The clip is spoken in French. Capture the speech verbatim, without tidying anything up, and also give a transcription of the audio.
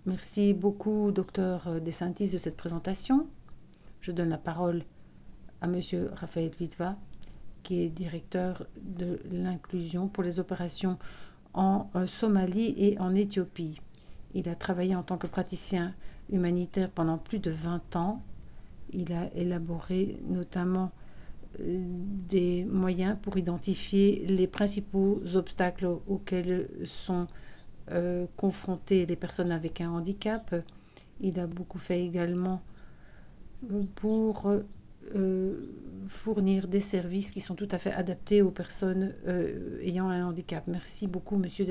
Merci beaucoup, docteur DeSantis, de cette présentation. Je donne la parole à Monsieur Raphaël Vitva, qui est directeur de l'inclusion pour les opérations en Somalie et en Éthiopie. Il a travaillé en tant que praticien humanitaire pendant plus de vingt ans. Il a élaboré notamment des moyens pour identifier les principaux obstacles auxquels sont euh, confrontées les personnes avec un handicap. Il a beaucoup fait également pour euh, fournir des services qui sont tout à fait adaptés aux personnes euh, ayant un handicap. Merci beaucoup, monsieur